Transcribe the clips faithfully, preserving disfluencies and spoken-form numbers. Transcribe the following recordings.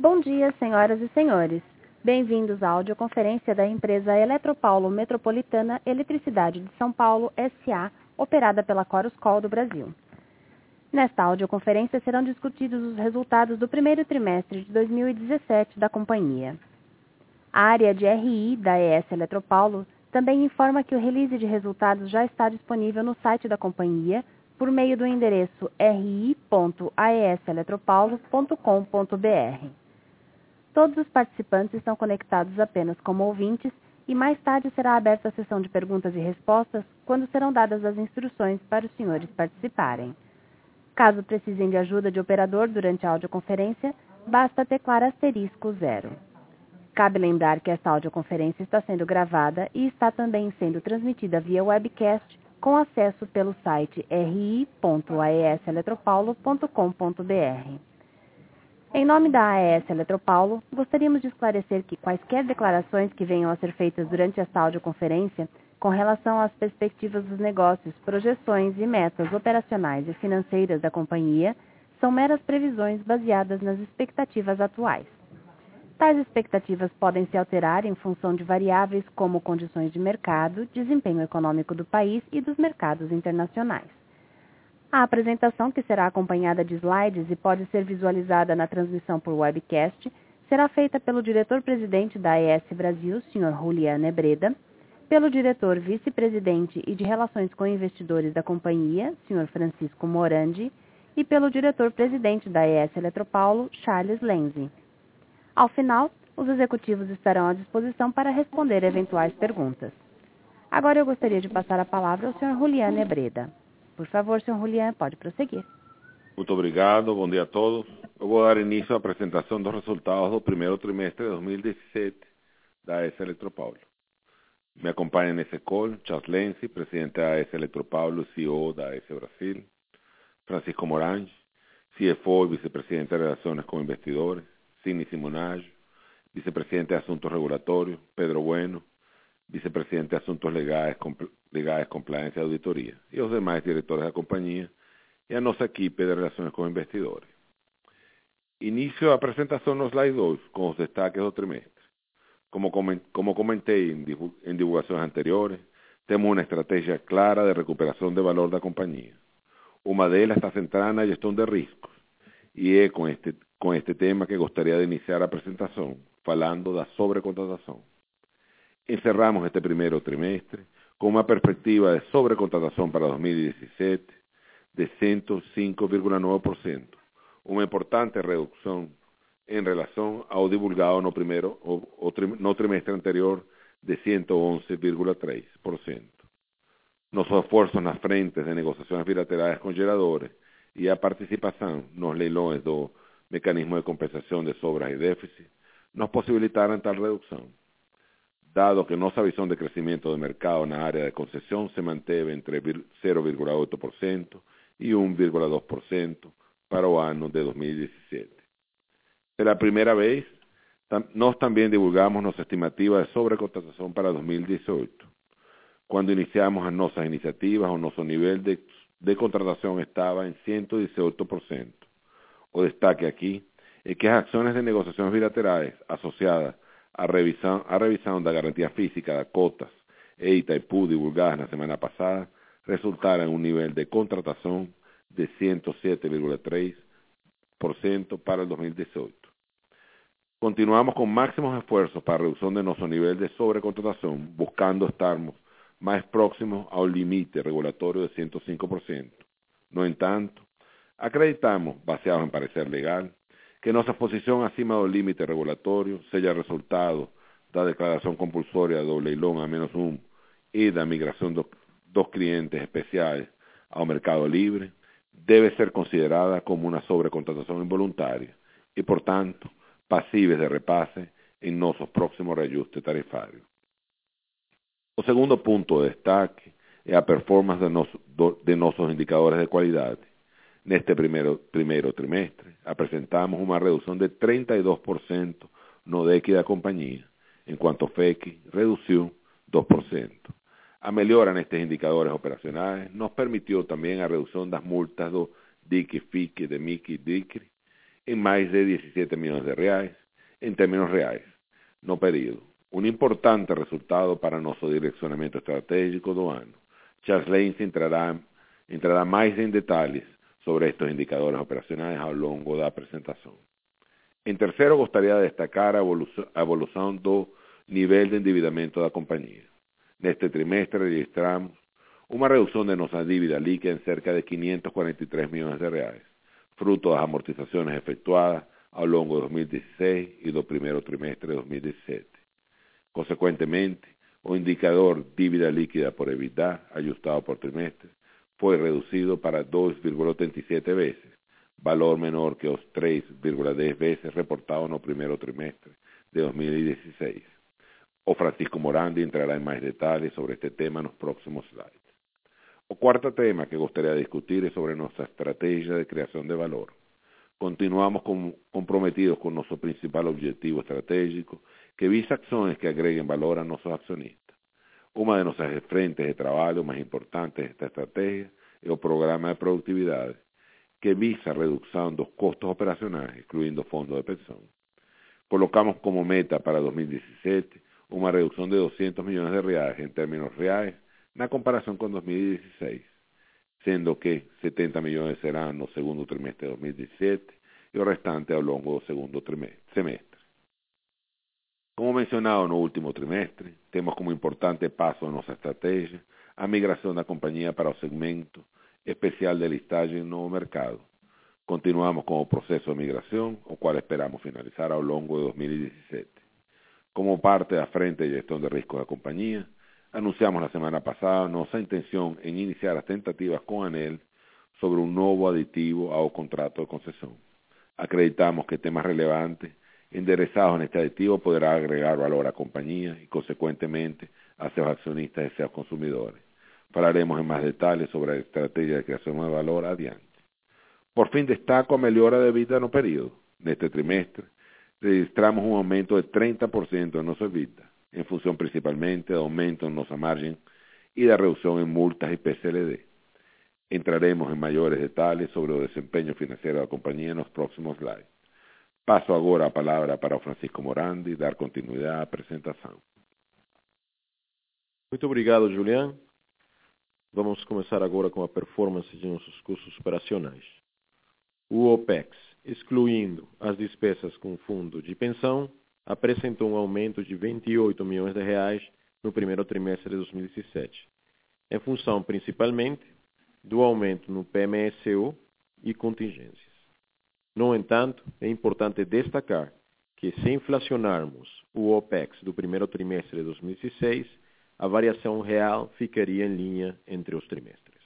Bom dia, senhoras e senhores. Bem-vindos à audioconferência da empresa Eletropaulo Metropolitana Eletricidade de São Paulo, S A, operada pela Chorus Call do Brasil. Nesta audioconferência serão discutidos os resultados do primeiro trimestre de dois mil e dezessete da companhia. A área de R I da E S Eletropaulo também informa que o release de resultados já está disponível no site da companhia por meio do endereço r i ponto a e s eletropaulo ponto com ponto b r. Todos os participantes estão conectados apenas como ouvintes e mais tarde será aberta a sessão de perguntas e respostas quando serão dadas as instruções para os senhores participarem. Caso precisem de ajuda de operador durante a audioconferência, basta teclar asterisco zero. Cabe lembrar que esta audioconferência está sendo gravada e está também sendo transmitida via webcast com acesso pelo site r i ponto a e s eletropaulo ponto com ponto b r. Em nome da A E S Eletropaulo, gostaríamos de esclarecer que quaisquer declarações que venham a ser feitas durante esta audioconferência com relação às perspectivas dos negócios, projeções e metas operacionais e financeiras da companhia são meras previsões baseadas nas expectativas atuais. Tais expectativas podem se alterar em função de variáveis como condições de mercado, desempenho econômico do país e dos mercados internacionais. A apresentação, que será acompanhada de slides e pode ser visualizada na transmissão por webcast, será feita pelo diretor-presidente da A E S Brasil, senhor Julián Ebreda, pelo diretor vice-presidente e de Relações com Investidores da companhia, senhor Francisco Morandi, e pelo diretor-presidente da A E S Eletropaulo, Charles Lenzi. Ao final, os executivos estarão à disposição para responder eventuais perguntas. Agora eu gostaria de passar a palavra ao senhor Julián Ebreda. Por favor, senhor Julián, pode prosseguir. Muito obrigado, bom dia a todos. Eu vou dar início à apresentação dos resultados do primeiro trimestre de dois mil e dezessete da A E S Eletropaulo. Me acompanha nesse call Charles Lenzi, presidente da A E S Eletropaulo, C E O da A E S Brasil, Francisco Morandi, C F O e vicepresidente de Relações com Investidores, Sidney Simonaggio, vicepresidente de Asuntos Regulatorios, Pedro Bueno, vicepresidente de Asuntos Legais, Legais, Compliance e Auditoria, e os demais diretores da companhia e a nossa equipe de Relações com Investidores. Inicio a apresentação no slide dois, com os destaques do trimestre. Como, como comentei em, em divulgações anteriores, temos uma estratégia clara de recuperação de valor da companhia. Uma delas está centrada na gestão de riscos, e é com este, com este tema que gostaria de iniciar a apresentação, falando da sobrecontratação. Encerramos este primeiro trimestre com uma perspectiva de sobrecontratação para dois mil e dezessete de cento e cinco vírgula nove por cento, uma importante redução em relação ao divulgado no, primeiro, o, o, no trimestre anterior de cento e onze vírgula três por cento. Nossos esforços nas frentes de negociações bilaterais com geradores e a participação nos leilões do mecanismo de compensação de sobras e déficit nos possibilitaram tal redução. Dado que nossa visão de crescimento do mercado na área de concessão se manteve entre zero vírgula oito por cento e um vírgula dois por cento para o ano de dois mil e dezessete. Pela primeira vez, nós também divulgamos nossa estimativa de sobrecontratação para dois mil e dezoito. Quando iniciamos as nossas iniciativas, o nosso nível de, de contratação estava em cento e dezoito por cento. O destaque aqui é que as ações de negociações bilaterais associadas A revisão, a revisão da garantia física de cotas e Itaipu divulgadas na semana passada resultaram em um nível de contratação de cento e sete vírgula três por cento para dois mil e dezoito. Continuamos com máximos esforços para a redução de nosso nível de sobrecontratação, buscando estarmos mais próximos ao limite regulatório de cento e cinco por cento. No entanto, acreditamos, baseados em parecer legal, que nossa posição acima do limite regulatório, seja resultado da declaração compulsória do leilão a menos um e da migração do, dos clientes especiais ao mercado livre, deve ser considerada como uma sobrecontratação involuntária e, portanto, passíveis de repasse em nossos próximos reajustes tarifários. O segundo ponto de destaque é a performance de, nosso, de nossos indicadores de qualidade. Neste primeiro, primeiro trimestre, apresentamos uma redução de trinta e dois por cento no D E C da companhia, enquanto o F E C reduziu dois por cento. A melhora nestes indicadores operacionais nos permitiu também a redução das multas do D I C, F I C, D M I C e D I C R I em mais de dezessete milhões de reais, em termos reais, no período. Um importante resultado para nosso direcionamento estratégico do ano. Charles Lentz entrará, entrará mais em detalhes sobre estes indicadores operacionais ao longo da apresentação. Em terceiro, gostaria de destacar a evolução, a evolução do nível de endividamento da companhia. Neste trimestre registramos uma redução de nossa dívida líquida em cerca de quinhentos cuarenta y tres milhões de reais, fruto das amortizações efetuadas ao longo de dois mil e dezesseis e do primeiro trimestre de dois mil e dezessete. Consequentemente, o indicador dívida líquida por EBITDA, ajustado por trimestre, foi reduzido para dois vírgula oitenta y siete vezes, valor menor que os três vírgula dez vezes reportados no primeiro trimestre de dois mil e dezesseis. O Francisco Morandi entrará em mais detalhes sobre este tema nos próximos slides. O quarto tema que gostaria de discutir é sobre nossa estratégia de criação de valor. Continuamos com, comprometidos com nosso principal objetivo estratégico, que visa ações que agreguen valor a nossos acionistas. Uma de nossas frentes de trabalho mais importantes desta estratégia é o programa de produtividade, que visa a redução dos custos operacionais, incluindo fondos de pensão. Colocamos como meta para dois mil e dezessete uma redução de duzentos milhões de reais em termos reais na comparação com dois mil e dezesseis, sendo que setenta milhões serão no segundo trimestre de dois mil e dezessete e o restante ao longo do segundo semestre. Como mencionado no último trimestre, temos como importante passo em nossa estratégia a migração da companhia para o segmento especial de listagem no mercado. Continuamos com o processo de migração, o qual esperamos finalizar ao longo de dois mil e dezessete. Como parte da frente de gestão de risco da companhia, anunciamos na semana passada nossa intenção em iniciar as tentativas com a ANEEL sobre um novo aditivo ao contrato de concessão. Acreditamos que temas relevantes enderezados neste aditivo poderá agregar valor à companhia e, consequentemente, a seus acionistas e seus consumidores. Falaremos em mais detalhes sobre a estratégia de criação de valor adiante. Por fim, destaco a melhora de EBITDA no período. Neste trimestre, registramos um aumento de trinta por cento em nosso EBITDA, em função principalmente do aumento em nossa margem e da redução em multas e P C L D. Entraremos em maiores detalhes sobre o desempenho financeiro da companhia nos próximos slides. Passo agora a palavra para o Francisco Morandi dar continuidade à apresentação. Muito obrigado, Julián. Vamos começar agora com a performance de nossos custos operacionais. O OPEX, excluindo as despesas com fundo de pensão, apresentou um aumento de vinte e oito milhões de reais no primeiro trimestre de dois mil e dezessete, em função principalmente do aumento no P M S O e contingências. No entanto, é importante destacar que, se inflacionarmos o OPEX do primeiro trimestre de dois mil e dezesseis, a variação real ficaria em linha entre os trimestres.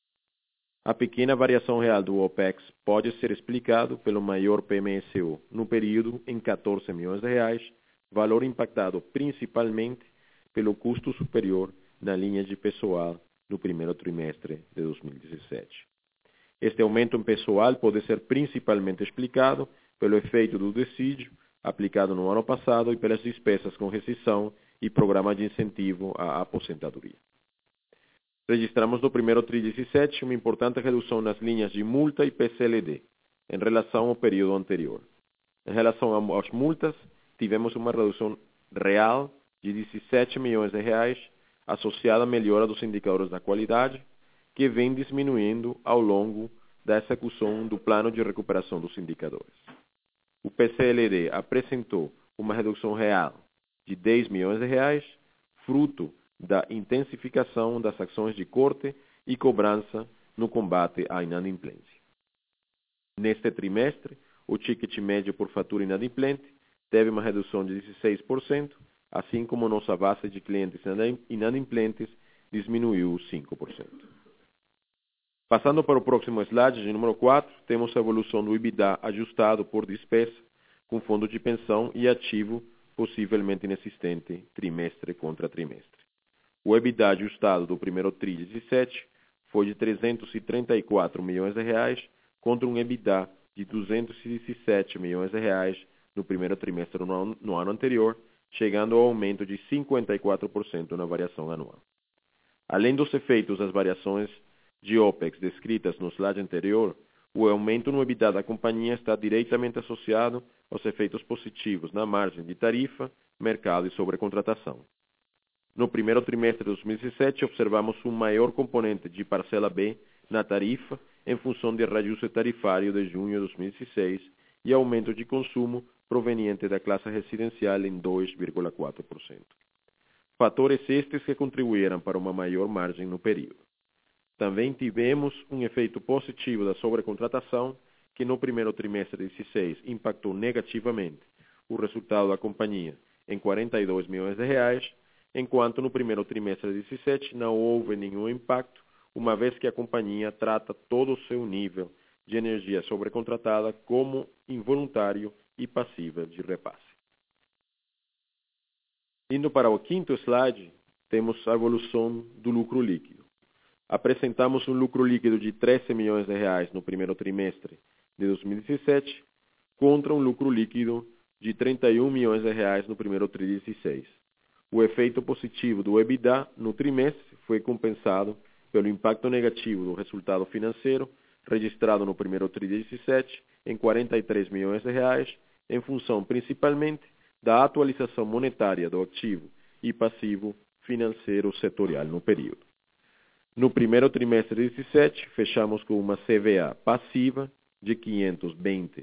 A pequena variação real do OPEX pode ser explicado pelo maior P M S O no período em quatorze milhões de reais, valor impactado principalmente pelo custo superior na linha de pessoal no primeiro trimestre de dois mil e dezessete. Este aumento em pessoal pode ser principalmente explicado pelo efeito do dissídio aplicado no ano passado e pelas despesas com rescisão e programa de incentivo à aposentadoria. Registramos no primeiro tri dezessete uma importante redução nas linhas de multa e P C L D, em relação ao período anterior. Em relação às multas, tivemos uma redução real de dezessete milhões de reais, associada à melhora dos indicadores da qualidade, que vem diminuindo ao longo da execução do plano de recuperação dos indicadores. O P C L D apresentou uma redução real de dez milhões de reais, fruto da intensificação das ações de corte e cobrança no combate à inadimplência. Neste trimestre, o ticket médio por fatura inadimplente teve uma redução de dezesseis por cento, assim como nossa base de clientes inadimplentes diminuiu cinco por cento. Passando para o próximo slide, de número quatro, temos a evolução do EBITDA ajustado por despesa, com fundo de pensão e ativo possivelmente inexistente trimestre contra trimestre. O EBITDA ajustado do primeiro tri dezessete foi de trezentos e trinta e quatro milhões de reais contra um EBITDA de duzentos e dezessete milhões de reais no primeiro trimestre no ano, no ano anterior, chegando ao aumento de cinquenta e quatro por cento na variação anual. Além dos efeitos das variações de OPEX descritas no slide anterior, O aumento no EBITDA da companhia está diretamente associado aos efeitos positivos na margem de tarifa, mercado e sobrecontratação. No primeiro trimestre de dois mil e dezessete, observamos um maior componente de parcela B na tarifa em função do reajuste tarifário de junho de dois mil e dezesseis e aumento de consumo proveniente da classe residencial em dois vírgula quatro por cento. Fatores estes que contribuíram para uma maior margem no período. Também tivemos um efeito positivo da sobrecontratação, que no primeiro trimestre de dezesseis impactou negativamente o resultado da companhia em quarenta e dois milhões de reais, enquanto no primeiro trimestre de dezessete não houve nenhum impacto, uma vez que a companhia trata todo o seu nível de energia sobrecontratada como involuntário e passível de repasse. Indo para o quinto slide, temos a evolução do lucro líquido. Apresentamos um lucro líquido de treze milhões de reais no primeiro trimestre de dois mil e dezessete, contra um lucro líquido de trinta e um milhões de reais no primeiro trimestre de dezesseis. O efeito positivo do EBITDA no trimestre foi compensado pelo impacto negativo do resultado financeiro, registrado no primeiro trimestre de dezessete em quarenta e três milhões de reais, em função principalmente da atualização monetária do ativo e passivo financeiro setorial no período. No primeiro trimestre de dezessete, fechamos com uma C V A passiva de quinhentos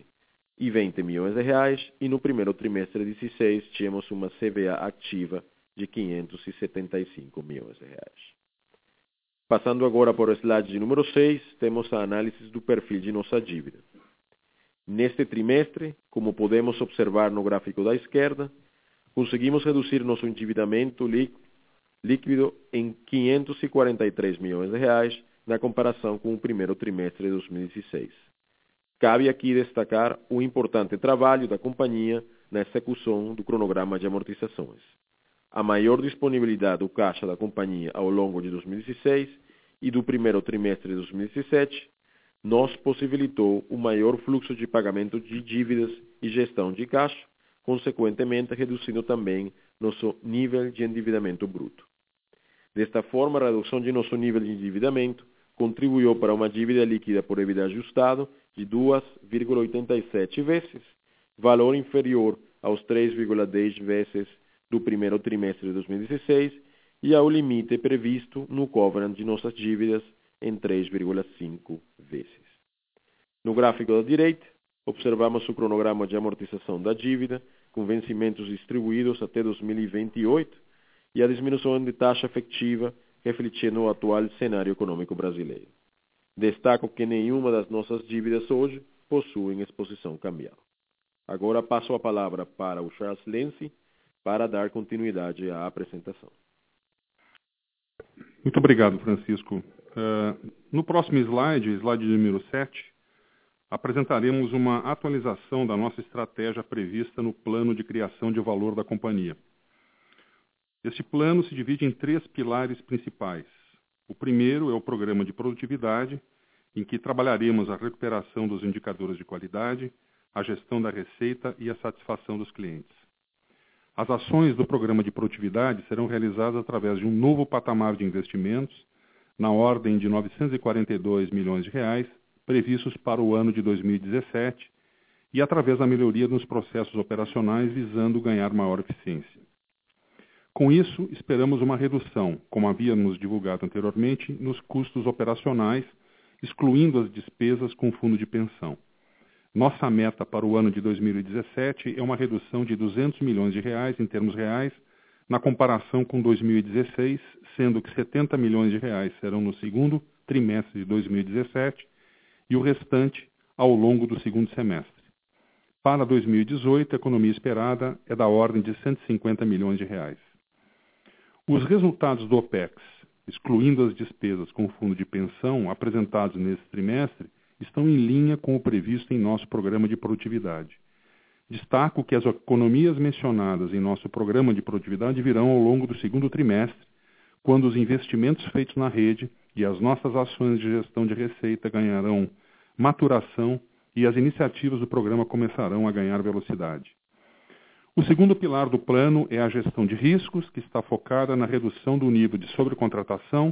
e vinte milhões de reais e no primeiro trimestre de dezesseis tínhamos uma C V A ativa de quinhentos e setenta e cinco milhões de reais. Passando agora para o slide número seis, temos a análise do perfil de nossa dívida. Neste trimestre, como podemos observar no gráfico da esquerda, conseguimos reduzir nosso endividamento líquido em quinhentos e quarenta e três milhões de reais na comparação com o primeiro trimestre de dois mil e dezesseis. Cabe aqui destacar o importante trabalho da companhia na execução do cronograma de amortizações. A maior disponibilidade do caixa da companhia ao longo de dois mil e dezesseis e do primeiro trimestre de dois mil e dezessete nos possibilitou o maior fluxo de pagamento de dívidas e gestão de caixa, consequentemente reduzindo também nosso nível de endividamento bruto. Desta forma, a redução de nosso nível de endividamento contribuiu para uma dívida líquida por EBITDA ajustado de duas vírgula oitenta e sete vezes, valor inferior aos três vírgula dez vezes do primeiro trimestre de dois mil e dezesseis e ao limite previsto no covenant de nossas dívidas em três vírgula cinco vezes. No gráfico da direita, observamos o cronograma de amortização da dívida, com vencimentos distribuídos até dois mil e vinte e oito e a diminuição de taxa efetiva, refletindo o atual cenário econômico brasileiro. Destaco que nenhuma das nossas dívidas hoje possuem exposição cambial. Agora passo a palavra para o Charles Lenzi para dar continuidade à apresentação. Muito obrigado, Francisco. Uh, no próximo slide, slide número sete, apresentaremos uma atualização da nossa estratégia prevista no plano de criação de valor da companhia. Este plano se divide em três pilares principais. O primeiro é o programa de produtividade, em que trabalharemos a recuperação dos indicadores de qualidade, a gestão da receita e a satisfação dos clientes. As ações do programa de produtividade serão realizadas através de um novo patamar de investimentos, na ordem de novecentos e quarenta e dois milhões de reais, previstos para o ano de dois mil e dezessete, e através da melhoria nos processos operacionais visando ganhar maior eficiência. Com isso, esperamos uma redução, como havíamos divulgado anteriormente, nos custos operacionais, excluindo as despesas com fundo de pensão. Nossa meta para o ano de dois mil e dezessete é uma redução de duzentos milhões de reais em termos reais, na comparação com dois mil e dezesseis, sendo que setenta milhões de reais serão no segundo trimestre de dois mil e dezessete e o restante ao longo do segundo semestre. Para dois mil e dezoito, a economia esperada é da ordem de cento e cinquenta milhões de reais. Os resultados do OPEX, excluindo as despesas com fundo de pensão apresentados nesse trimestre, estão em linha com o previsto em nosso programa de produtividade. Destaco que as economias mencionadas em nosso programa de produtividade virão ao longo do segundo trimestre, quando os investimentos feitos na rede e as nossas ações de gestão de receita ganharão maturação e as iniciativas do programa começarão a ganhar velocidade. O segundo pilar do plano é a gestão de riscos, que está focada na redução do nível de sobrecontratação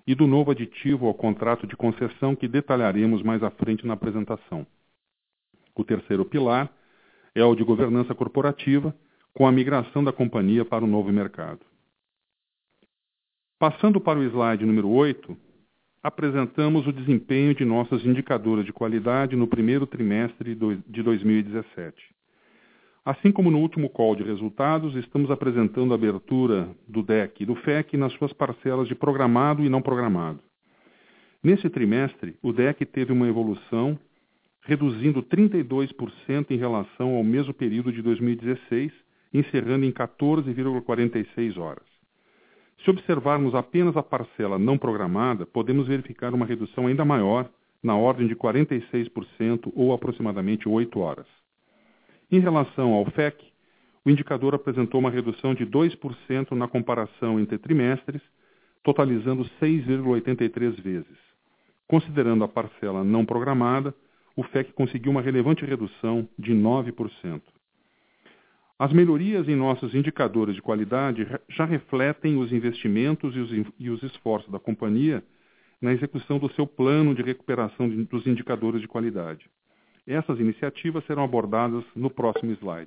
e do novo aditivo ao contrato de concessão que detalharemos mais à frente na apresentação. O terceiro pilar é o de governança corporativa, com a migração da companhia para o novo mercado. Passando para o slide número oito, apresentamos o desempenho de nossos indicadores de qualidade no primeiro trimestre de dois mil e dezessete. Assim como no último call de resultados, estamos apresentando a abertura do D E C e do F E C nas suas parcelas de programado e não programado. Nesse trimestre, o D E C teve uma evolução, reduzindo trinta e dois por cento em relação ao mesmo período de dois mil e dezesseis, encerrando em quatorze vírgula quarenta e seis horas. Se observarmos apenas a parcela não programada, podemos verificar uma redução ainda maior, na ordem de quarenta e seis por cento ou aproximadamente oito horas. Em relação ao F E C, o indicador apresentou uma redução de dois por cento na comparação entre trimestres, totalizando seis vírgula oitenta e três vezes. Considerando a parcela não programada, o F E C conseguiu uma relevante redução de nove por cento. As melhorias em nossos indicadores de qualidade já refletem os investimentos e os, e os esforços da companhia na execução do seu plano de recuperação de, dos indicadores de qualidade. Essas iniciativas serão abordadas no próximo slide.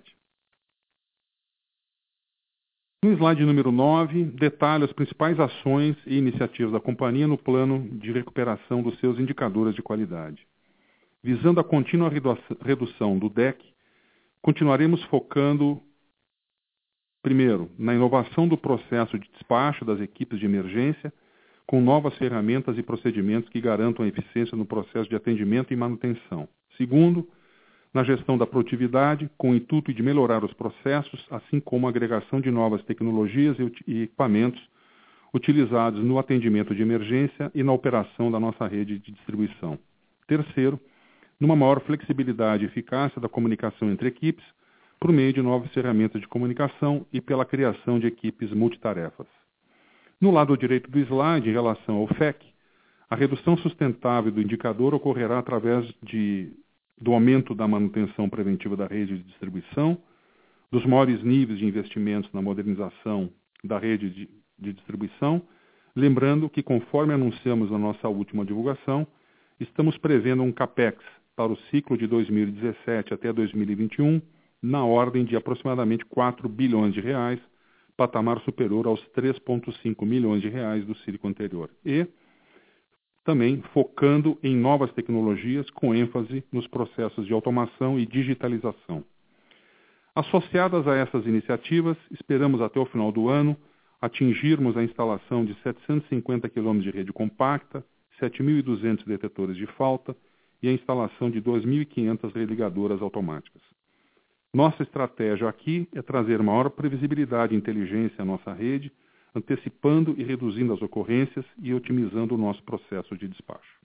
No slide número nove, detalha as principais ações e iniciativas da companhia no plano de recuperação dos seus indicadores de qualidade. Visando a contínua redução do D E C, continuaremos focando, primeiro, na inovação do processo de despacho das equipes de emergência, com novas ferramentas e procedimentos que garantam a eficiência no processo de atendimento e manutenção. Segundo, na gestão da produtividade, com o intuito de melhorar os processos, assim como a agregação de novas tecnologias e equipamentos utilizados no atendimento de emergência e na operação da nossa rede de distribuição. Terceiro, numa maior flexibilidade e eficácia da comunicação entre equipes, por meio de novas ferramentas de comunicação e pela criação de equipes multitarefas. No lado direito do slide, em relação ao F E C, a redução sustentável do indicador ocorrerá através de, do aumento da manutenção preventiva da rede de distribuição, dos maiores níveis de investimentos na modernização da rede de, de distribuição, lembrando que, conforme anunciamos na nossa última divulgação, estamos prevendo um CAPEX para o ciclo de dois mil e dezessete até dois mil e vinte e um, na ordem de aproximadamente quatro bilhões de reais, patamar superior aos três vírgula cinco milhões de reais do ciclo anterior. E também focando em novas tecnologias, com ênfase nos processos de automação e digitalização. Associadas a essas iniciativas, esperamos até o final do ano atingirmos a instalação de setecentos e cinquenta quilômetros de rede compacta, sete mil e duzentos detetores de falta e a instalação de dois mil e quinhentas religadoras automáticas. Nossa estratégia aqui é trazer maior previsibilidade e inteligência à nossa rede, antecipando e reduzindo as ocorrências e otimizando o nosso processo de despacho.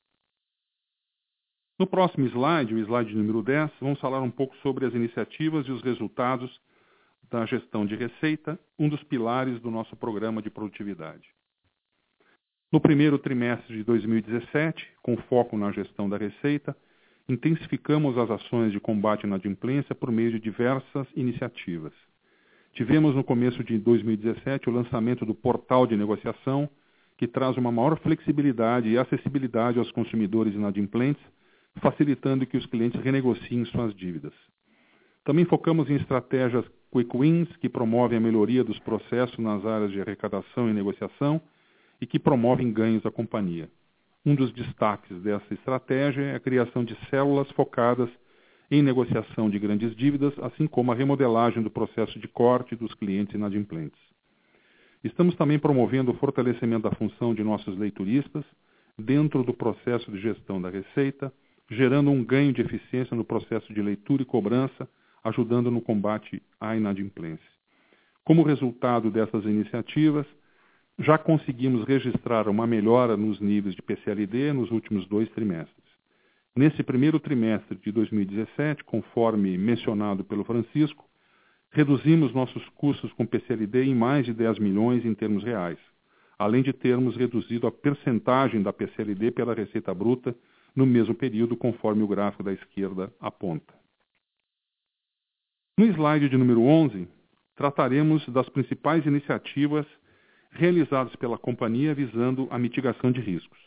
No próximo slide, o slide número dez, vamos falar um pouco sobre as iniciativas e os resultados da gestão de receita, um dos pilares do nosso programa de produtividade. No primeiro trimestre de dois mil e dezessete, com foco na gestão da receita, intensificamos as ações de combate à inadimplência por meio de diversas iniciativas. Tivemos no começo de dois mil e dezessete o lançamento do portal de negociação, que traz uma maior flexibilidade e acessibilidade aos consumidores inadimplentes, facilitando que os clientes renegociem suas dívidas. Também focamos em estratégias Quick Wins, que promovem a melhoria dos processos nas áreas de arrecadação e negociação e que promovem ganhos à companhia. Um dos destaques dessa estratégia é a criação de células focadas em negociação de grandes dívidas, assim como a remodelagem do processo de corte dos clientes inadimplentes. Estamos também promovendo o fortalecimento da função de nossos leituristas dentro do processo de gestão da receita, gerando um ganho de eficiência no processo de leitura e cobrança, ajudando no combate à inadimplência. Como resultado dessas iniciativas, já conseguimos registrar uma melhora nos níveis de P C L D nos últimos dois trimestres. Nesse primeiro trimestre de dois mil e dezessete, conforme mencionado pelo Francisco, reduzimos nossos custos com P C L D em mais de dez milhões em termos reais, além de termos reduzido a percentagem da P C L D pela receita bruta no mesmo período, conforme o gráfico da esquerda aponta. No slide de número onze, trataremos das principais iniciativas realizados pela companhia visando a mitigação de riscos.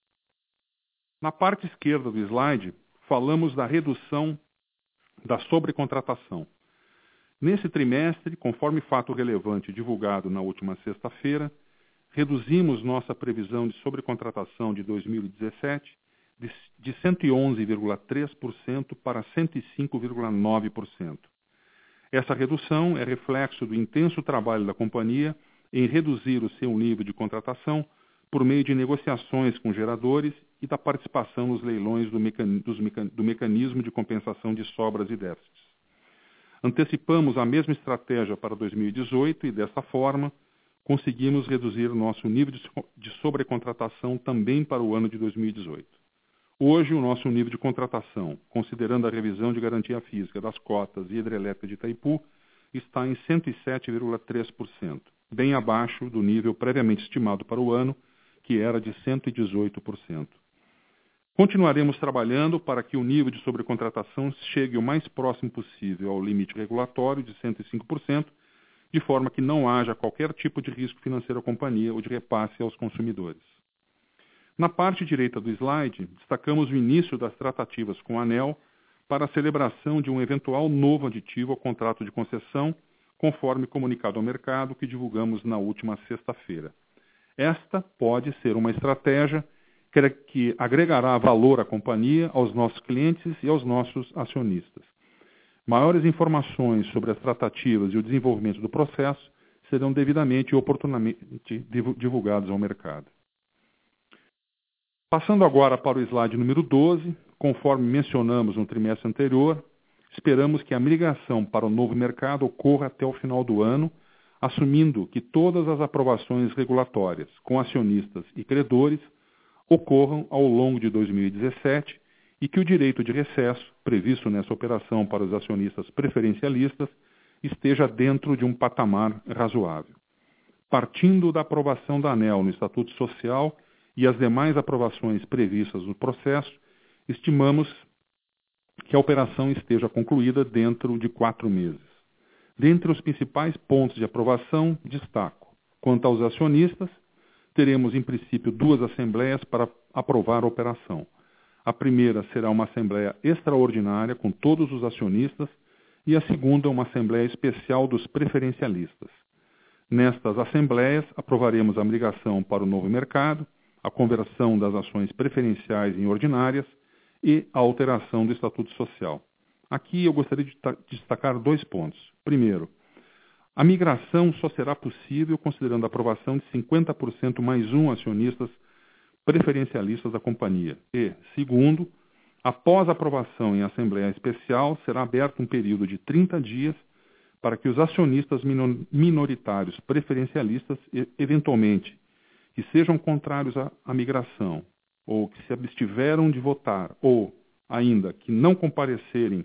Na parte esquerda do slide, falamos da redução da sobrecontratação. Nesse trimestre, conforme fato relevante divulgado na última sexta-feira, reduzimos nossa previsão de sobrecontratação de dois mil e dezessete de cento e onze vírgula três por cento para cento e cinco vírgula nove por cento. Essa redução é reflexo do intenso trabalho da companhia em reduzir o seu nível de contratação por meio de negociações com geradores e da participação nos leilões do, mecan... dos mecan... do mecanismo de compensação de sobras e déficits. Antecipamos a mesma estratégia para dois mil e dezoito e, dessa forma, conseguimos reduzir nosso nível de sobrecontratação também para o ano de dois mil e dezoito. Hoje, o nosso nível de contratação, considerando a revisão de garantia física das cotas e hidrelétrica de Itaipu, está em cento e sete vírgula três por cento, bem abaixo do nível previamente estimado para o ano, que era de cento e dezoito por cento. Continuaremos trabalhando para que o nível de sobrecontratação chegue o mais próximo possível ao limite regulatório de cento e cinco por cento, de forma que não haja qualquer tipo de risco financeiro à companhia ou de repasse aos consumidores. Na parte direita do slide, destacamos o início das tratativas com a ANEEL para a celebração de um eventual novo aditivo ao contrato de concessão, conforme comunicado ao mercado que divulgamos na última sexta-feira. Esta pode ser uma estratégia que agregará valor à companhia, aos nossos clientes e aos nossos acionistas. Maiores informações sobre as tratativas e o desenvolvimento do processo serão devidamente e oportunamente divulgados ao mercado. Passando agora para o slide número doze, conforme mencionamos no trimestre anterior, esperamos que a migração para o novo mercado ocorra até o final do ano, assumindo que todas as aprovações regulatórias com acionistas e credores ocorram ao longo de dois mil e dezessete e que o direito de recesso, previsto nessa operação para os acionistas preferencialistas, esteja dentro de um patamar razoável. Partindo da aprovação da ANEEL no Estatuto Social e as demais aprovações previstas no processo, estimamos que a operação esteja concluída dentro de quatro meses. Dentre os principais pontos de aprovação, destaco: quanto aos acionistas, teremos em princípio duas assembleias para aprovar a operação. A primeira será uma assembleia extraordinária com todos os acionistas e a segunda uma assembleia especial dos preferencialistas. Nestas assembleias, aprovaremos a migração para o novo mercado, a conversão das ações preferenciais em ordinárias e a alteração do Estatuto Social. Aqui eu gostaria de destacar dois pontos. Primeiro, a migração só será possível considerando a aprovação de cinquenta por cento mais um acionistas preferencialistas da companhia. E, segundo, após a aprovação em Assembleia Especial, será aberto um período de trinta dias para que os acionistas minoritários preferencialistas, eventualmente, que sejam contrários à, à migração, ou que se abstiveram de votar, ou ainda que não comparecerem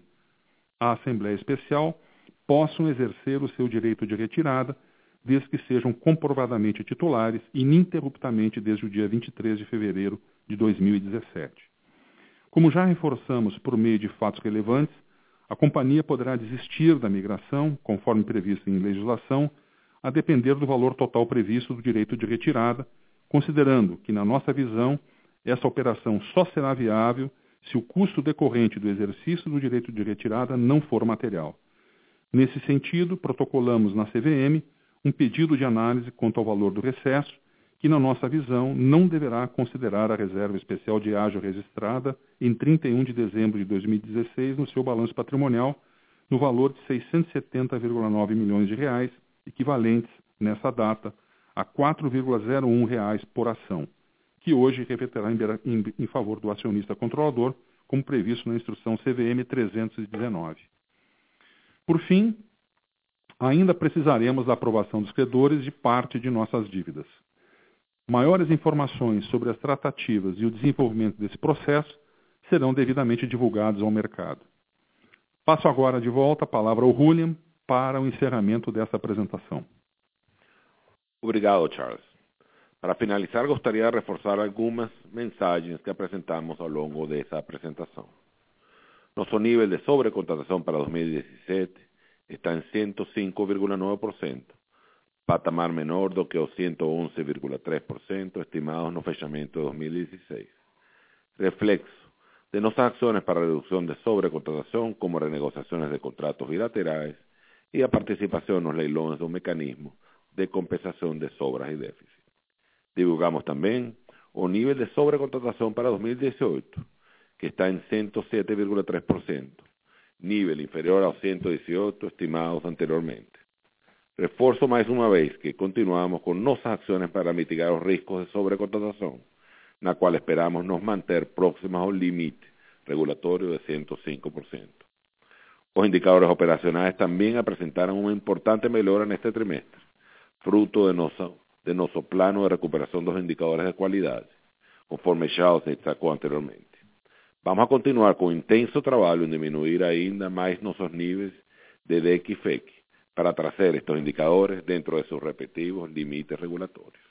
à Assembleia Especial, possam exercer o seu direito de retirada, desde que sejam comprovadamente titulares, ininterruptamente desde o dia vinte e três de fevereiro de dois mil e dezessete. Como já reforçamos por meio de fatos relevantes, a companhia poderá desistir da migração, conforme previsto em legislação, a depender do valor total previsto do direito de retirada, considerando que, na nossa visão, essa operação só será viável se o custo decorrente do exercício do direito de retirada não for material. Nesse sentido, protocolamos na C V M um pedido de análise quanto ao valor do recesso, que, na nossa visão, não deverá considerar a reserva especial de ágio registrada em trinta e um de dezembro de dois mil e dezesseis no seu balanço patrimonial, no valor de seiscentos e setenta vírgula nove milhões de reais, equivalentes, nessa data, a quatro vírgula zero um reais por ação, que hoje reverterá em, em, em favor do acionista controlador, como previsto na instrução C V M trezentos e dezenove. Por fim, ainda precisaremos da aprovação dos credores de parte de nossas dívidas. Maiores informações sobre as tratativas e o desenvolvimento desse processo serão devidamente divulgados ao mercado. Passo agora de volta a palavra ao Julian para o encerramento dessa apresentação. Obrigado, Charles. Para finalizar, gostaria de reforçar algumas mensagens que apresentamos ao longo dessa apresentação. Nosso nível de sobrecontratação para dois mil e dezessete está em cento e cinco vírgula nove por cento, patamar menor do que o ciento once vírgula tres por ciento estimados no fechamento de dos mil dieciséis. Reflexo de nuestras acciones para reducción de sobrecontratación, como renegociaciones de contratos bilaterales y a participación en los leilones de un mecanismo de compensación de sobras y déficit. Divulgamos también o nivel de sobrecontratación para dos mil dieciocho, que está en ciento siete vírgula tres por ciento, nivel inferior a los ciento dieciocho estimados anteriormente. Refuerzo más una vez que continuamos con nuestras acciones para mitigar los riesgos de sobrecontratación, la cual esperamos nos mantener próximas al límite regulatorio de ciento cinco por ciento. Los indicadores operacionales también presentaron una importante mejora en este trimestre, fruto de nuestro, de nuestro plano de recuperación de los indicadores de calidad, conforme ya se destacó anteriormente. Vamos a continuar con intenso trabajo en disminuir ainda más nuestros niveles de D X F E C para tracer estos indicadores dentro de sus respectivos límites regulatorios.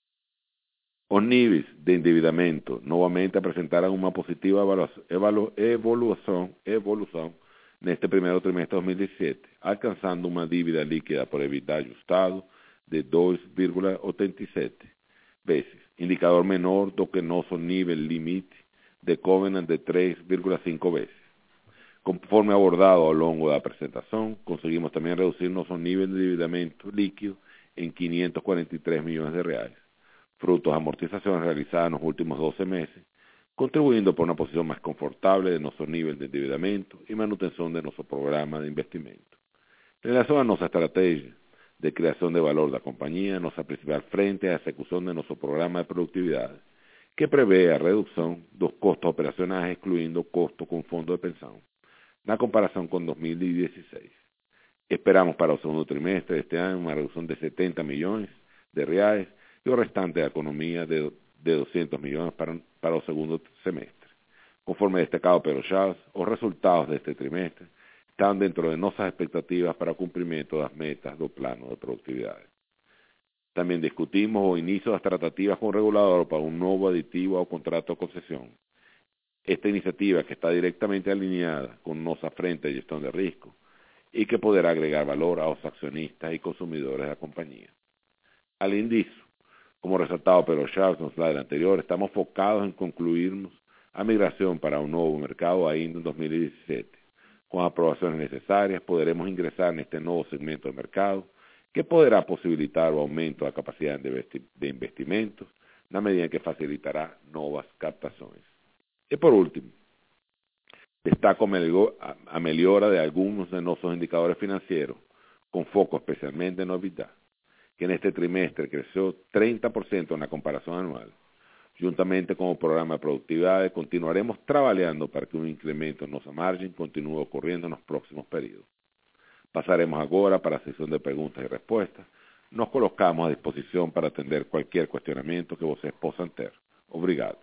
Los niveles de endividamiento nuevamente presentaron una positiva evalu evolución, evolución en este primer trimestre de dos mil diecisiete, alcanzando una dívida líquida por EBITDA ajustado de dos vírgula ochenta y siete veces, indicador menor do que nuestro nivel límite de covenant de tres vírgula cinco veces. Conforme abordado a lo largo de la presentación, conseguimos también reducir nuestro nivel de endividamiento líquido en quinientos cuarenta y tres millones de reales, frutos de amortizaciones realizadas en los últimos doce meses, contribuyendo por una posición más confortable de nuestro nivel de endividamiento y manutención de nuestro programa de investimiento. En relación a nuestra estrategia de creación de valor de la compañía, nuestra principal frente a la ejecución de nuestro programa de productividad, que prevé la reducción de los costos operacionales, excluyendo costos con fondo de pensión, en comparación con dos mil dieciséis. Esperamos para el segundo trimestre de este año una reducción de setenta millones de reales y el restante de la economía de, de doscientos millones para, para el segundo semestre. Conforme destacado por Charles, los resultados de este trimestre están dentro de nuestras expectativas para cumplimiento de las metas del plano de productividad. También discutimos o inicio las tratativas con el regulador para un nuevo aditivo o contrato de concesión. Esta iniciativa que está directamente alineada con nuestra frente de gestión de riesgo y que podrá agregar valor a los accionistas y consumidores de la compañía. Al índice, como resaltado por Charles en el slide anterior, estamos enfocados en concluirnos a migración para un nuevo mercado ainda en dos mil diecisiete. Con aprobaciones necesarias podremos ingresar en este nuevo segmento de mercado que podrá posibilitar el aumento de la capacidad de investimentos, na medida que facilitará nuevas captaciones. Y por último, destaco a melhora de algunos de nuestros indicadores financieros, con foco especialmente en EBITDA, que en este trimestre creció treinta por ciento en la comparación anual. Juntamente con el programa de productividad, continuaremos trabajando para que un incremento en nuestra margen continúe ocurriendo en los próximos periodos. Pasaremos ahora para la sesión de preguntas y respuestas. Nos colocamos a disposición para atender cualquier cuestionamento que vocês possam ter. Obrigado.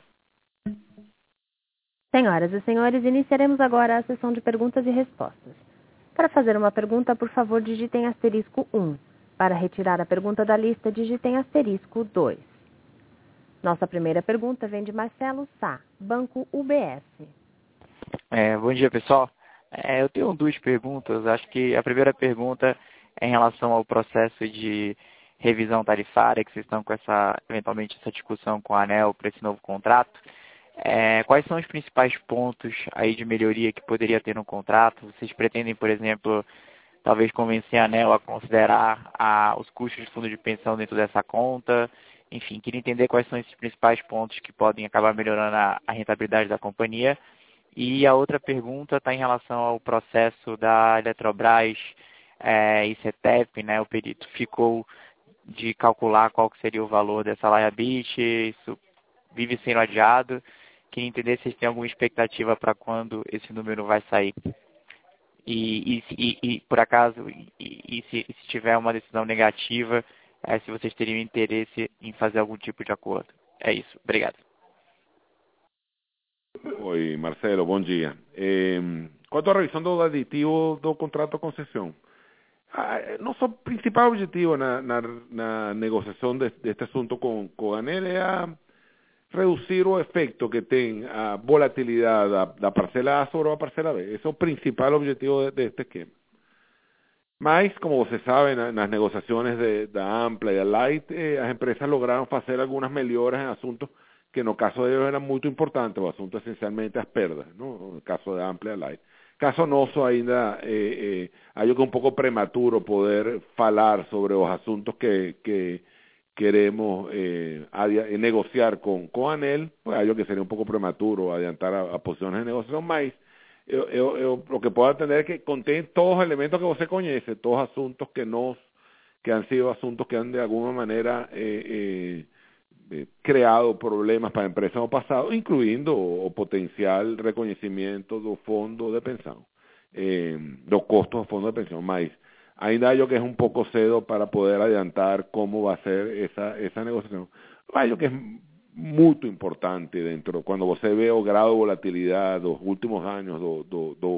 Senhoras e senhores, iniciaremos agora a sessão de perguntas e respostas. Para fazer uma pergunta, por favor, digitem asterisco um. Para retirar a pergunta da lista, digitem asterisco dois. Nossa primeira pergunta vem de Marcelo Sá, Banco U B S. É, bom dia, pessoal. É, eu tenho duas perguntas. Acho que a primeira pergunta é em relação ao processo de revisão tarifária, que vocês estão com essa, eventualmente, essa discussão com a ANEEL para esse novo contrato. É, quais são os principais pontos aí de melhoria que poderia ter no contrato? Vocês pretendem, por exemplo, talvez convencer a ANEEL a considerar a, os custos de fundo de pensão dentro dessa conta? Enfim, queria entender quais são esses principais pontos que podem acabar melhorando a, a rentabilidade da companhia. E a outra pergunta está em relação ao processo da Eletrobras é, e CETEP, né? O perito ficou de calcular qual que seria o valor dessa liability, isso vive sendo adiado. Queria entender se vocês têm alguma expectativa para quando esse número vai sair. E, e, e, e por acaso, e, e se, se tiver uma decisão negativa, é, se vocês teriam interesse em fazer algum tipo de acordo. É isso. Obrigado. Oi, Marcelo, bom dia. Eh, quanto à revisão do aditivo do contrato de concessão, ah, nosso principal objetivo na, na, na negociação de, deste assunto com, com a ANEEL é a reduzir o efecto que tem a volatilidade da, da parcela A sobre a parcela B. Esse é o principal objetivo de, deste esquema. Mas, como você sabe, na, nas negociações de, da Ampla e da Light, eh, as empresas lograram fazer algumas melhoras em assuntos que no caso de ellos eran muy importantes, o asuntos esencialmente as perdas, ¿no? No caso de Ampla e Light. Caso nosso ainda, eh, eh, acho que é um pouco prematuro poder falar sobre os assuntos que, que queremos eh, adia, negociar com, com a ANEEL, pues acho que seria um pouco prematuro adiantar a, a posições de negociação, mas eu, eu, eu, o que puedo entender é que contém todos os elementos que você conhece, todos os assuntos que nos, que han sido asuntos que han de alguma maneira eh, eh, eh, creado problemas para empresas no pasado, incluindo o, o potencial reconhecimento do fundo de pensão, eh, dos costos do fundo de pensão, mas ainda acho que é um pouco cedo para poder adiantar como vai ser essa, essa negociação. Acho que é muito importante dentro, quando você vê o grau de volatilidade dos últimos anos do, do, do,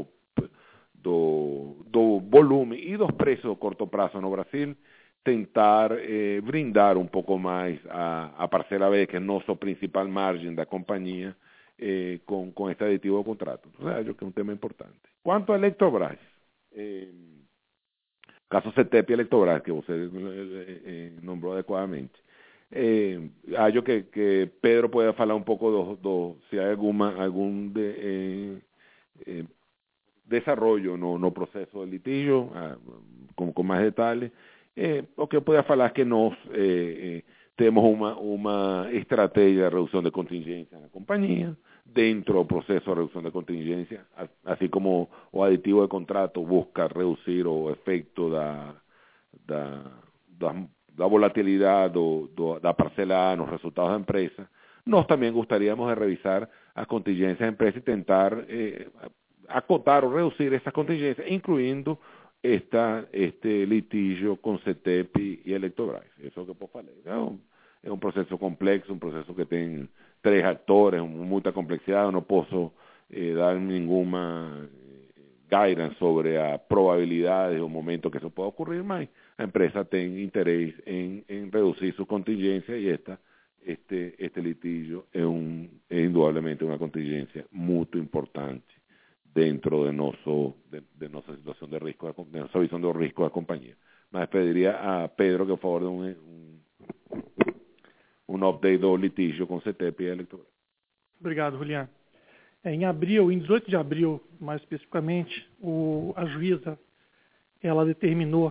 do, do volume e dos preços de curto prazo no Brasil, tentar eh, brindar um pouco mais a, a parcela B, que é nosso principal margem da companhia, eh, com, com este aditivo de contrato. Então, acho que é um tema importante. Quanto a Eletrobras, eh, caso CETEP e Eletrobras, que você eh, eh, nombrou adequadamente, eh, acho que, que Pedro pode falar um pouco do, do se há alguma, algum de, eh, eh, desarrollo no, no processo de litígio, ah, com, com mais detalhes. Eh, o que eu podia falar é que nós eh, eh, temos uma, uma estratégia de redução de contingência na companhia, dentro do processo de redução de contingência, assim como o aditivo de contrato busca reduzir o efeito da, da, da, da volatilidade do, do, da parcela A nos resultados da empresa, nós também gostaríamos de revisar as contingências da empresa e tentar eh, acotar ou reduzir essas contingências, incluindo esta, este litígio com CETEP e Eletrobras. Isso é o que eu posso falar. É um, é um processo complexo, um processo que tem três atores, muita complexidade. Eu não posso eh, dar nenhuma guidance sobre a probabilidade ou momento que isso pode ocorrer, mas a empresa tem interesse em, em reduzir sua contingência e esta, este, este litígio é, um, é indudablemente uma contingência muito importante dentro de, nosso, de, de nossa situação de risco, de nossa visão do risco da companhia. Mas pediria a Pedro que, por favor, dê um, um, um update do litígio com CETEP e Eletrobras. Obrigado, Julián. É, em abril, em dezoito de abril, mais especificamente, o, a juíza ela determinou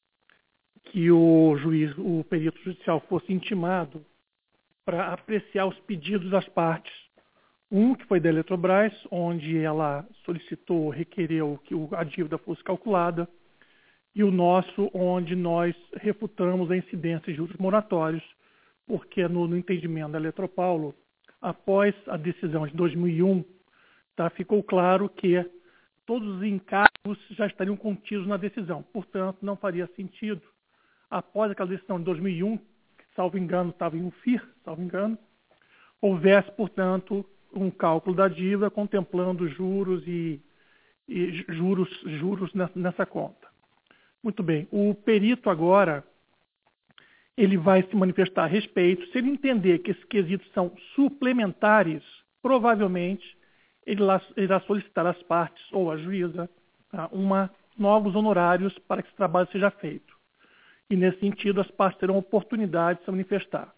que o juiz, o perito judicial fosse intimado para apreciar os pedidos das partes. Um que foi da Eletrobras, onde ela solicitou, requereu que a dívida fosse calculada, e o nosso, onde nós refutamos a incidência de juros moratórios, porque no, no entendimento da Eletropaulo, após a decisão de dois mil e um, tá, ficou claro que todos os encargos já estariam contidos na decisão. Portanto, não faria sentido, após aquela decisão de dois mil e um, que, salvo engano, estava em um F I R, salvo engano, houvesse, portanto, um cálculo da dívida contemplando juros e, e juros, juros nessa conta. Muito bem, o perito agora ele vai se manifestar a respeito. Se ele entender que esses quesitos são suplementares, provavelmente ele irá solicitar às partes ou à juíza tá, uma, novos honorários para que esse trabalho seja feito. E nesse sentido as partes terão oportunidade de se manifestar.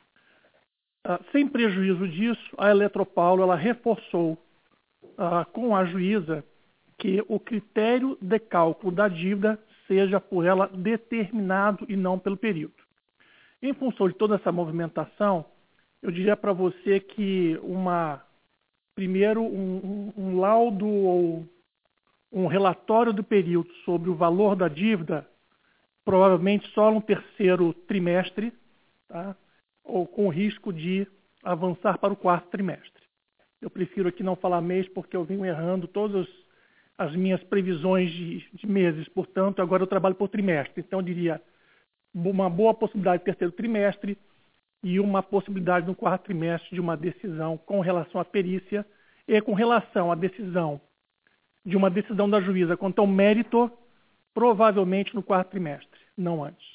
Uh, sem prejuízo disso, a Eletropaulo ela reforçou uh, com a juíza que o critério de cálculo da dívida seja por ela determinado e não pelo período. Em função de toda essa movimentação, eu diria para você que uma, primeiro um, um, um laudo ou um relatório do período sobre o valor da dívida, provavelmente só no terceiro trimestre, tá? Ou com o risco de avançar para o quarto trimestre. Eu prefiro aqui não falar mês porque eu venho errando todas as minhas previsões de, de meses, portanto, agora eu trabalho por trimestre. Então, eu diria uma boa possibilidade de terceiro trimestre e uma possibilidade no quarto trimestre de uma decisão com relação à perícia e com relação à decisão de uma decisão da juíza quanto ao mérito, provavelmente no quarto trimestre, não antes.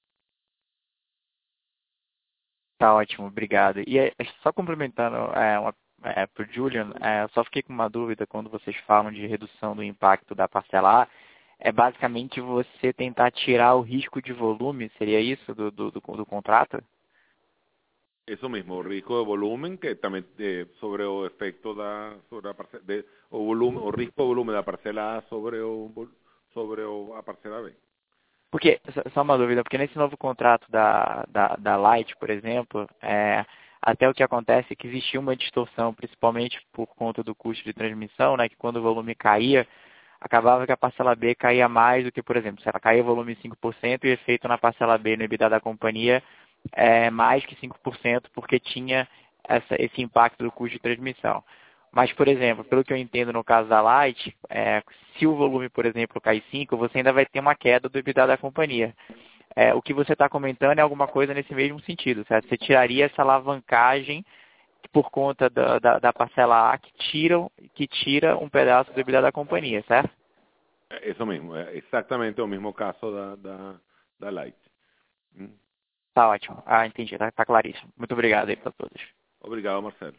Tá ótimo, obrigado. E é, só complementando é, é, para o Julian, é, só fiquei com uma dúvida quando vocês falam de redução do impacto da parcela A. é basicamente você tentar tirar o risco de volume, seria isso, do, do, do, do contrato? Eso mismo, o risco de volumen que também eh, sobre o efecto da sobre a parcela de, o volume, o risco de volume da parcela A sobre o sobre o, a parcela B. Porque, só uma dúvida, porque nesse novo contrato da, da, da Light, por exemplo, é, até o que acontece é que existia uma distorção, principalmente por conta do custo de transmissão, né, que quando o volume caía, acabava que a parcela B caía mais do que, por exemplo, se ela caía o volume cinco por cento e o efeito na parcela B no EBITDA da companhia é mais que cinco por cento, porque tinha essa, esse impacto do custo de transmissão. Mas, por exemplo, pelo que eu entendo no caso da Light, é, se o volume, por exemplo, cair cinco, você ainda vai ter uma queda do EBITDA da companhia. É, o que você está comentando é alguma coisa nesse mesmo sentido, certo? Você tiraria essa alavancagem por conta da, da, da parcela A que tira, que tira um pedaço do EBITDA da companhia, certo? É isso mesmo, é exatamente o mesmo caso da, da, da Light. Hum. Tá ótimo. Ah, entendi. Tá, tá claríssimo. Muito obrigado aí para todos. Obrigado, Marcelo.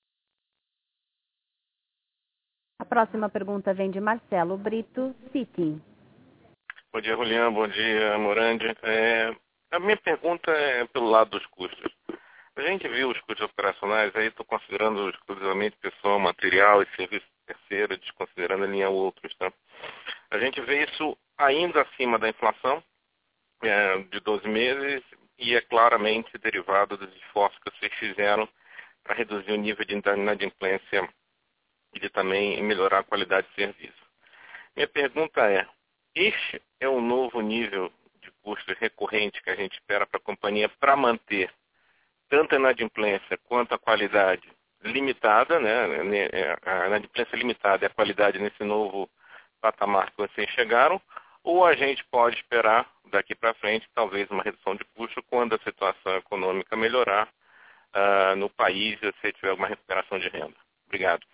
A próxima pergunta vem de Marcelo Brito, Citi. Bom dia, Julián. Bom dia, Morandi. É, a minha pergunta é pelo lado dos custos. A gente viu os custos operacionais, aí estou considerando exclusivamente pessoal, material e serviço terceiro, desconsiderando em linha outros. Tá? A gente vê isso ainda acima da inflação é, de doze meses e é claramente derivado dos esforços que vocês fizeram para reduzir o nível de inadimplência e de também melhorar a qualidade de serviço. Minha pergunta é, este é o novo nível de custos recorrente que a gente espera para a companhia para manter tanto a inadimplência quanto a qualidade limitada, né? A inadimplência limitada e a qualidade nesse novo patamar que vocês chegaram, ou a gente pode esperar daqui para frente talvez uma redução de custo quando a situação econômica melhorar uh, no país e se tiver alguma recuperação de renda. Obrigado.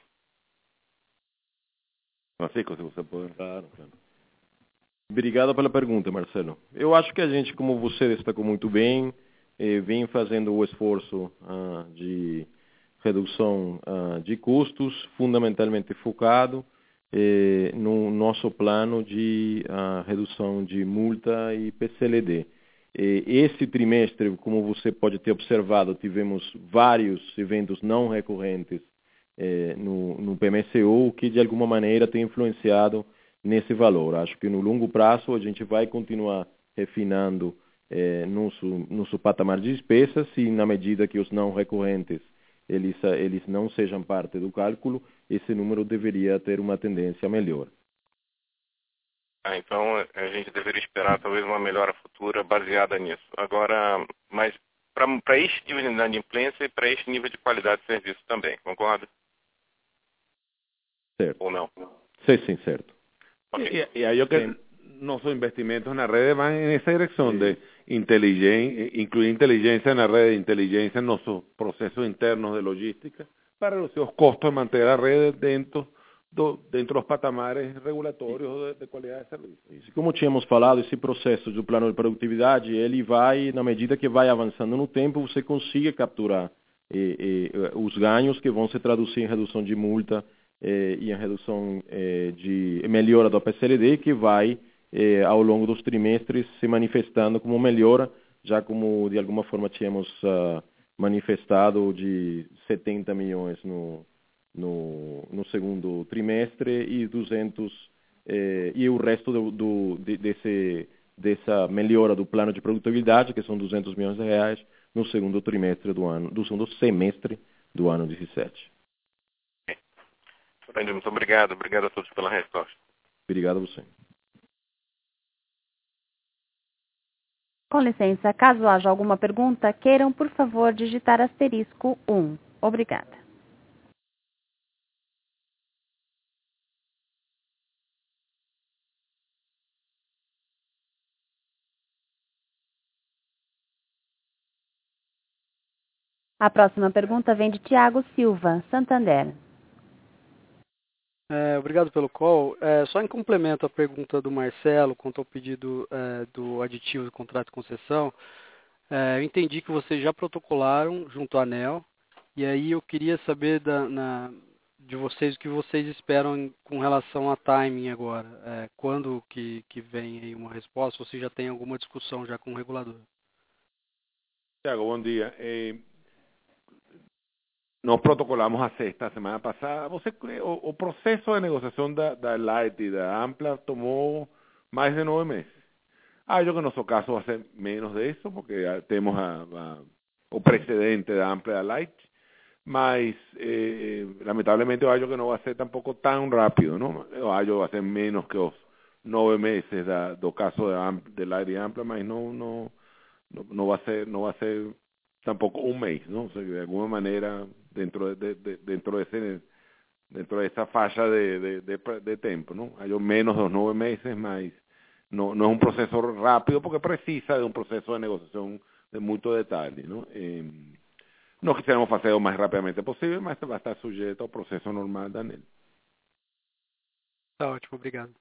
Francisco, se você pode. Claro, claro. Obrigado pela pergunta, Marcelo. Eu acho que a gente, como você destacou muito bem, eh, vem fazendo o esforço ah, de redução ah, de custos, fundamentalmente focado eh, no nosso plano de ah, redução de multa e P C L D. Eh, esse trimestre, como você pode ter observado, tivemos vários eventos não recorrentes eh, no, no P M C O, que de alguma maneira tem influenciado nesse valor. Acho que no longo prazo a gente vai continuar refinando eh, nosso, nosso patamar de despesas e na medida que os não recorrentes eles, eles não sejam parte do cálculo, esse número deveria ter uma tendência melhor. Ah, então a gente deveria esperar talvez uma melhora futura baseada nisso. Agora, mas para este nível de inadimplência e para este nível de qualidade de serviço também, concorda? Certo. Ou não? Sim, sim, certo. Okay. Y, y ahí yo que nuestros investimentos en la red van en esa dirección sí. de inteligencia, incluir inteligencia en la red, inteligencia en nuestros procesos internos de logística para reducir los costos de mantener la red dentro do, dentro dos patamares regulatórios de, de qualidade de serviço. Como tínhamos falado, esse processo do plano de produtividade, ele vai, na medida que vai avançando no tempo, você consiga capturar eh, eh, os ganhos que vão se traduzir em redução de multa eh, e em redução eh, de melhora do P C L D, que vai, eh, ao longo dos trimestres, se manifestando como melhora, já como de alguma forma tínhamos uh, manifestado de setenta milhões no No, no segundo trimestre e duzentos eh, e o resto do, do, de, desse, dessa melhora do plano de produtividade, que são duzentos milhões de reais, no segundo trimestre do ano, do segundo semestre do ano dezessete. Muito obrigado, obrigado a todos pela resposta. Obrigado a você. Com licença, caso haja alguma pergunta, queiram, por favor, digitar asterisco um. Obrigada. A próxima pergunta vem de Tiago Silva, Santander. É, obrigado pelo call. É, só em complemento à pergunta do Marcelo quanto ao pedido é, do aditivo do contrato de concessão, é, eu entendi que vocês já protocolaram junto à ANEEL, e aí eu queria saber da, na, de vocês, o que vocês esperam em, com relação a timing agora. É, quando que, que vem aí uma resposta? Você já tem alguma discussão já com o regulador? Tiago, bom dia. Eh, nós protocolamos a sexta semana passada. Você, o, o processo de negociação da, da Light e da Ampla tomou mais de nove meses. Acho que en nuestro caso va a ser menos de eso, porque ya tenemos a, a, o precedente da Ampla e da Light, mas eh, lamentablemente eu acho que não vai ser tampoco tão rápido, não? Eu acho que vai ser menos que os nove meses da, do caso da, de Light e Ampla, mas não, não, não, não vai ser, não vai ser tampoco un mês, ¿no? O sea, de alguna manera dentro de, de, dentro de ese dentro de esa faixa de, de, de, de tiempo, ¿no? Hay menos de los nueve meses, mas no, no es un proceso rápido porque precisa de un proceso de negociación de mucho detalle, ¿no? Eh, nós quisiéramos fazer o mais rapidamente possível, mas vai estar sujeito ao processo normal da ANEEL. Tá ótimo, obrigado.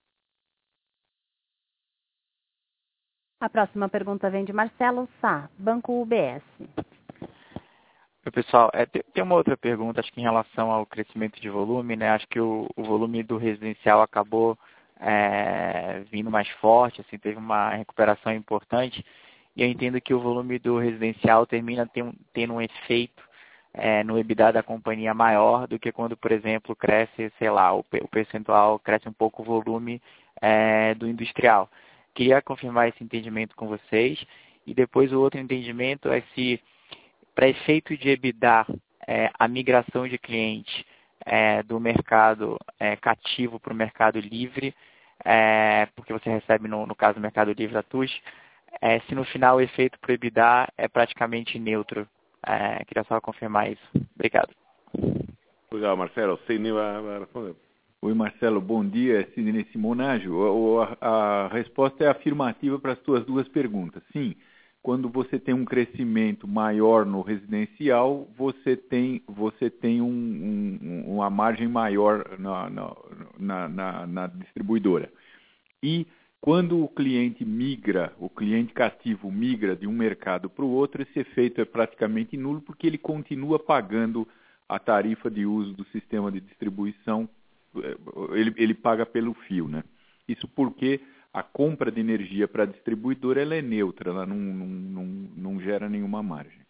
A próxima pergunta vem de Marcelo Sá, Banco U B S. Oi, pessoal, é, tem uma outra pergunta, acho que em relação ao crescimento de volume, né? Acho que o, o volume do residencial acabou é, vindo mais forte, assim, teve uma recuperação importante. E eu entendo que o volume do residencial termina ten, tendo um efeito é, no EBITDA da companhia maior do que quando, por exemplo, cresce, sei lá, o, o percentual, cresce um pouco o volume é, do industrial. Queria confirmar esse entendimento com vocês. E depois o outro entendimento é se, para efeito de EBITDA, é, a migração de cliente é, do mercado é, cativo para o mercado livre, é, porque você recebe, no, no caso do mercado livre, a T U S, É, se no final o efeito para o EBITDA é praticamente neutro. É, queria só confirmar isso. Obrigado. Obrigado, Marcelo. Sidney vai, vai responder. Oi, Marcelo. Bom dia. Sidney Simonaggio. A, a, a resposta é afirmativa para as tuas duas perguntas. Sim, quando você tem um crescimento maior no residencial, você tem, você tem um, um, uma margem maior na, na, na, na distribuidora. E quando o cliente migra, o cliente cativo migra de um mercado para o outro, esse efeito é praticamente nulo, porque ele continua pagando a tarifa de uso do sistema de distribuição, ele, ele paga pelo fio, né? Isso porque a compra de energia para a distribuidora ela é neutra, ela não, não, não, não gera nenhuma margem.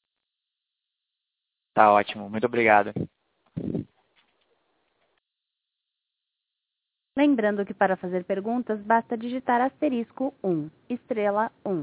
Tá ótimo, muito obrigado. Lembrando que para fazer perguntas, basta digitar asterisco um, estrela um.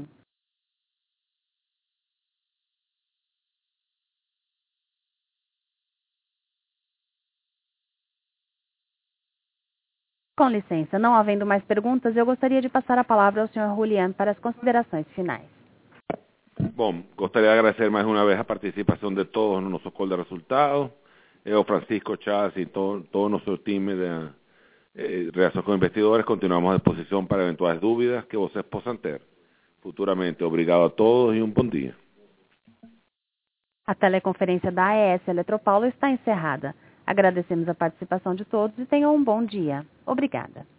Com licença, não havendo mais perguntas, eu gostaria de passar a palavra ao senhor Julián para as considerações finais. Bom, gostaria de agradecer mais uma vez a participação de todos no nosso call de resultados. Eu, Francisco Chávez e todo, todo o nosso time de Eh, relación con investidores, continuamos a disposición para eventuales dúvidas que vocês possam ter. Futuramente, obrigado a todos e um bom dia. A teleconferência da A E S Eletropaulo está encerrada. Agradecemos a participação de todos e tenham um bom dia. Obrigada.